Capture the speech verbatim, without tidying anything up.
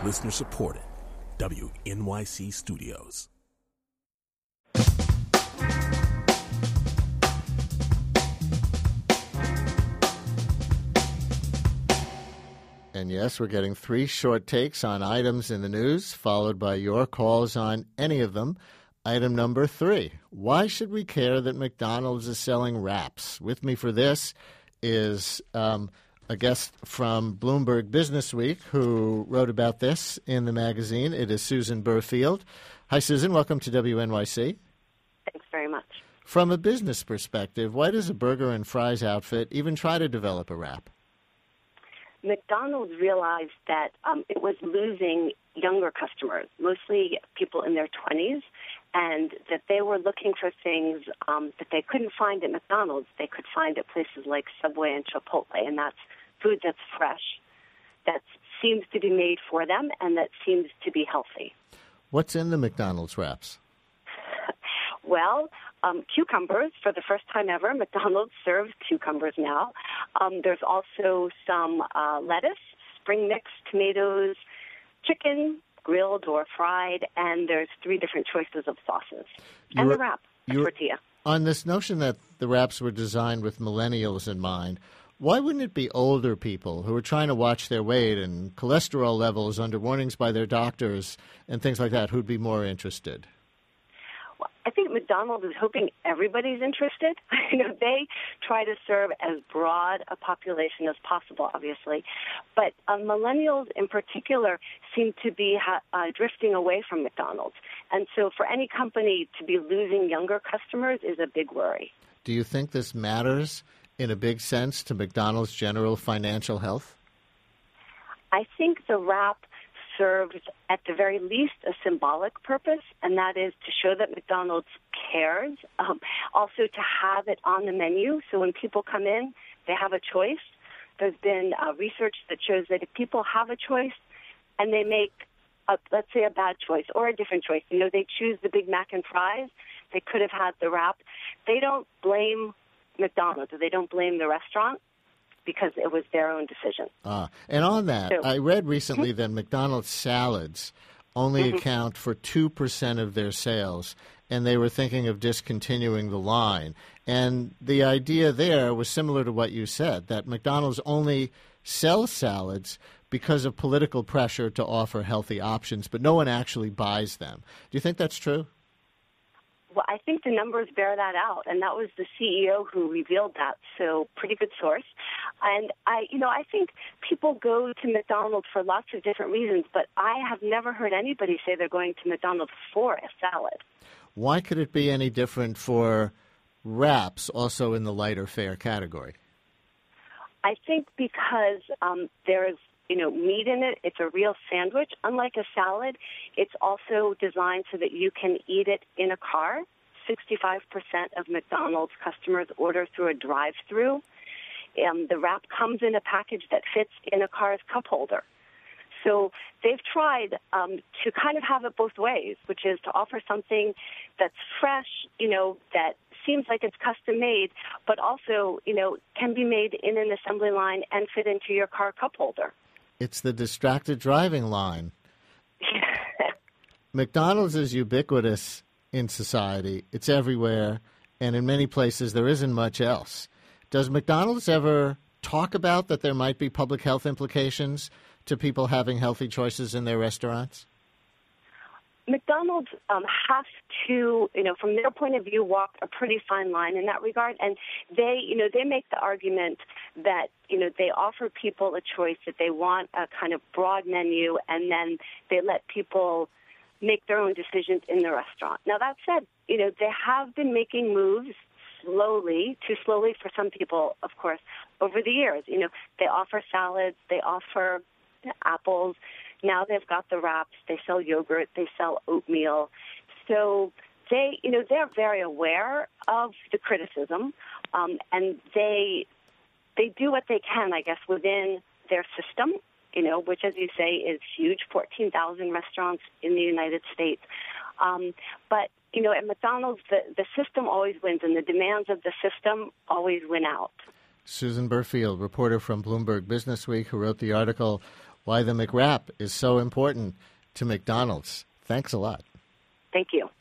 Listener supported. W N Y C Studios. And yes, we're getting three short takes on items in the news, followed by your calls on any of them. Item number three, why should we care that McDonald's is selling wraps? With me for this is um, a guest from Bloomberg Businessweek who wrote about this in the magazine. It is Susan Burfield. Hi, Susan. Welcome to W N Y C. Thanks very much. From a business perspective, why does a burger and fries outfit even try to develop a wrap? McDonald's realized that um, it was losing younger customers, mostly people in their twenties, and that they were looking for things um, that they couldn't find at McDonald's. They could find at places like Subway and Chipotle, and that's food that's fresh, that seems to be made for them, and that seems to be healthy. What's in the McDonald's wraps? Well, um, cucumbers. For the first time ever, McDonald's serves cucumbers now. Um, there's also some uh, lettuce, spring mix, tomatoes, chicken, grilled or fried, and there's three different choices of sauces. And You're, the wrap, a tortilla. On this notion that the wraps were designed with millennials in mind, why wouldn't it be older people who are trying to watch their weight and cholesterol levels under warnings by their doctors and things like that who'd be more interested? Well, I think McDonald's is hoping everybody's interested. You know, they try to serve as broad a population as possible, obviously. But uh, millennials in particular seem to be ha- uh, drifting away from McDonald's. And so for any company to be losing younger customers is a big worry. Do you think this matters in a big sense to McDonald's general financial health? I think the wrap serves at the very least a symbolic purpose, and that is to show that McDonald's cares, um, also to have it on the menu so when people come in, they have a choice. There's been uh, research that shows that if people have a choice and they make, a, let's say, a bad choice or a different choice, you know, they choose the Big Mac and fries, they could have had the wrap, they don't blame McDonald's, or they don't blame the restaurant, because it was their own decision. Ah, and on that, so, I read recently mm-hmm. that McDonald's salads only mm-hmm. account for two percent of their sales, and they were thinking of discontinuing the line. And the idea there was similar to what you said, that McDonald's only sells salads because of political pressure to offer healthy options, but no one actually buys them. Do you think that's true? Well, I think the numbers bear that out, and that was the C E O who revealed that, so pretty good source. And I, you know, I think people go to McDonald's for lots of different reasons, but I have never heard anybody say they're going to McDonald's for a salad. Why could it be any different for wraps, also in the lighter fare category? I think because um, there's you know, meat in it. It's a real sandwich. Unlike a salad, it's also designed so that you can eat it in a car. sixty-five percent of McDonald's customers order through a drive-through. Um, the wrap comes in a package that fits in a car's cup holder. So they've tried um, to kind of have it both ways, which is to offer something that's fresh, you know, that seems like it's custom-made, but also, you know, can be made in an assembly line and fit into your car cup holder. It's the distracted driving line. McDonald's is ubiquitous in society. It's everywhere, and in many places there isn't much else. Does McDonald's ever talk about that there might be public health implications to people having healthy choices in their restaurants? McDonald's um, has to, you know, from their point of view, walk a pretty fine line in that regard. And they, you know, they make the argument that, you know, they offer people a choice, that they want a kind of broad menu, and then they let people make their own decisions in the restaurant. Now, that said, you know, they have been making moves slowly, too slowly for some people, of course, over the years. You know, they offer salads, they offer apples. Now they've got the wraps, they sell yogurt, they sell oatmeal. So they, you know, they're very aware of the criticism, um, and they they do what they can, I guess, within their system, you know, which, as you say, is huge, fourteen thousand restaurants in the United States. Um, but, you know, at McDonald's, the, the system always wins, and the demands of the system always win out. Susan Burfield, reporter from Bloomberg Businessweek, who wrote the article, why the McWrap is so important to McDonald's. Thanks a lot. Thank you.